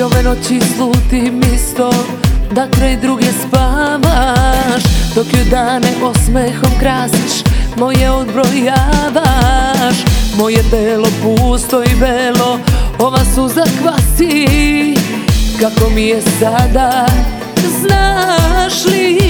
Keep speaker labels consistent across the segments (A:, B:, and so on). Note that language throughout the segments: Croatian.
A: ove noći slutim isto da kraj druge spavaš, dok ju dane osmehom krasiš, moje odbrojavaš. Moje telo pusto i belo, ova suza kvasi, kako mi je sada, znaš li?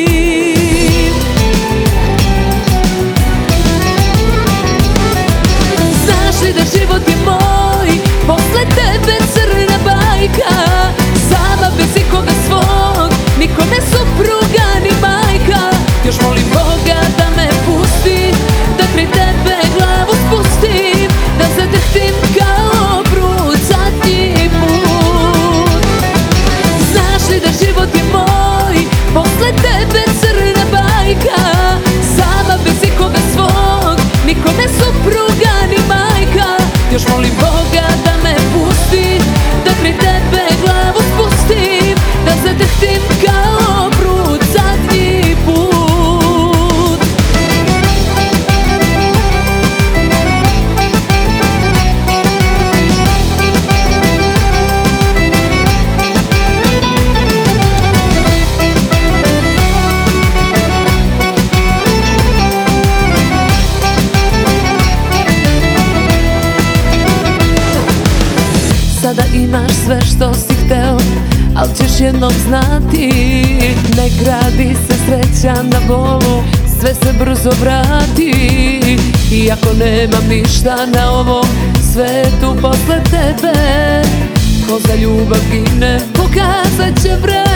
A: Znaš li da život je moj, posle tebe crna bajka, sama bez ikoga svog, nikome supruga ni majka. Još molim Boga da me pusti, da pri tebe glavu spustim, da zadrhtim kao brud zadnji put. Znaš li da život je moj, posle tebe crna bajka, sama bez ikoga svog, nikome supruga ni majka. Još molim Boga da me pusti, da pri tebe glavu spustim, da zadrhtim kao brud zadnji put. Sada imaš sve što si hteo, al ćeš jednom znati, ne gradi se sreća na bolu, sve se brzo vrati. I ako nemam ništa na ovom svetu posle tebe, ko za ljubav gine, pokazat će vreme.